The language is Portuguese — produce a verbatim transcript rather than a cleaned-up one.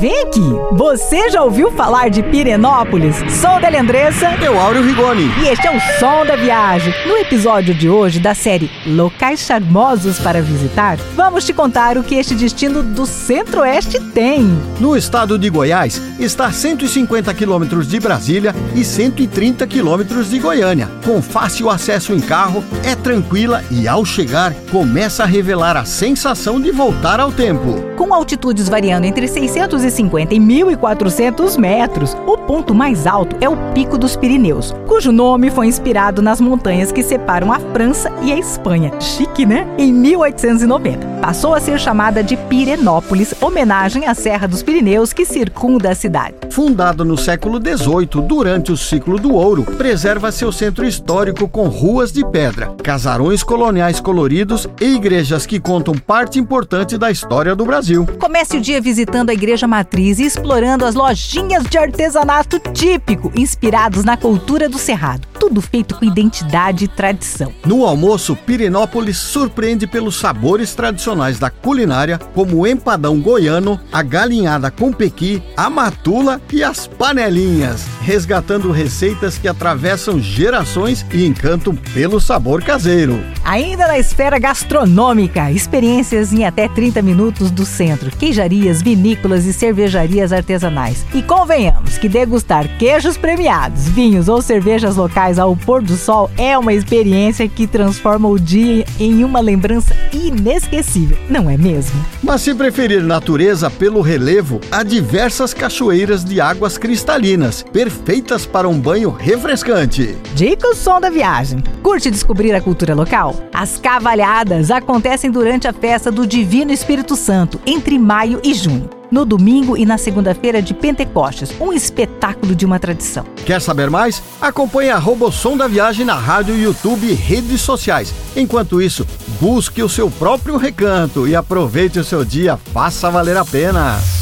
Vem aqui, você já ouviu falar de Pirenópolis? Sou Deli Andressa. Eu, Áureo Rigoni. E este é o Som da Viagem. No episódio de hoje da série Locais Charmosos para Visitar, vamos te contar o que este destino do Centro-Oeste tem. No estado de Goiás, está a cento e cinquenta quilômetros de Brasília e cento e trinta quilômetros de Goiânia. Com fácil acesso em carro, é tranquila e ao chegar, começa a revelar a sensação de voltar ao tempo. Com altitudes variando entre seiscentos e cinquenta e mil e quatrocentos metros, o ponto mais alto é o Pico dos Pirineus, cujo nome foi inspirado nas montanhas que separam a França e a Espanha. Chique, né? Em mil oitocentos e noventa, passou a ser chamada de Pirenópolis, homenagem à Serra dos Pirineus que circunda a cidade. Fundado no século dezoito, durante o ciclo do ouro, preserva seu centro histórico com ruas de pedra, casarões coloniais coloridos e igrejas que contam parte importante da história do Brasil. Comece o dia visitando a igreja matriz e explorando as lojinhas de artesanato típico, inspirados na cultura do Cerrado. Tudo feito com identidade e tradição. No almoço, Pirenópolis surpreende pelos sabores tradicionais da culinária, como o empadão goiano, a galinhada com pequi, a matula e as panelinhas, resgatando receitas que atravessam gerações e encantam pelo sabor caseiro. Ainda na esfera gastronômica, experiências em até trinta minutos do centro, queijarias, vinícolas e cervejarias artesanais. E convenhamos que degustar queijos premiados, vinhos ou cervejas locais ao pôr do sol é uma experiência que transforma o dia em uma lembrança inesquecível, não é mesmo? Mas se preferir natureza pelo relevo, há diversas cachoeiras de águas cristalinas, perfeitas para um banho refrescante. Dica o Som da Viagem. Curte descobrir a cultura local? As cavalhadas acontecem durante a festa do Divino Espírito Santo, entre maio e junho. No domingo e na segunda-feira de Pentecostes, um espetáculo de uma tradição. Quer saber mais? Acompanhe arroba o Som da Viagem na rádio, YouTube e redes sociais. Enquanto isso, busque o seu próprio recanto e aproveite o seu dia, faça valer a pena.